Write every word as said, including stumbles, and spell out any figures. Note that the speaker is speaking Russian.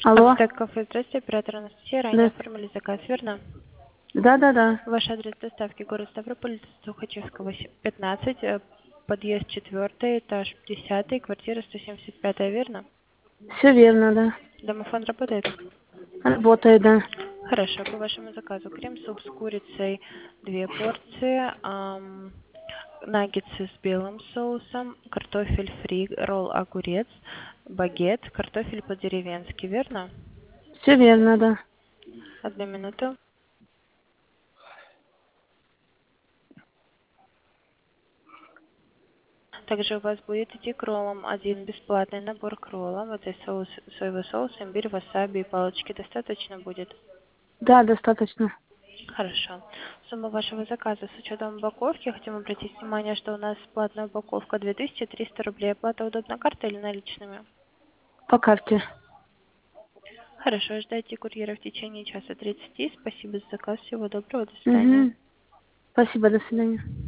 Алло. Абстракт кафе, здравствуйте, оператор Анастасия. Ранее Да. оформили заказ, верно? Да, да, да. Ваш адрес доставки город Ставрополь, Сухачевского, пятнадцать, э, подъезд четвертый, этаж десятый, квартира сто семьдесят пятая, верно? Все верно, да. Домофон работает? Работает, да. Хорошо, по вашему заказу крем-суп с курицей, две порции, ам, наггетсы с белым соусом, картофель фри, ролл огурец, багет, картофель по-деревенски, верно? Все верно, да. Одну минуту. Также у вас будет идти к роллам один бесплатный набор к роллам. Это соус, соевый соус, имбирь, васаби и палочки. Достаточно будет? Да, достаточно. Хорошо. Сумма вашего заказа с учетом упаковки. Хотим обратить внимание, что у нас платная упаковка две тысячи триста рублей. Оплата удобна картой или наличными? По карте. Хорошо. Ждайте курьера в течение часа тридцати. Спасибо за заказ. Всего доброго. До свидания. Угу. Спасибо, до свидания.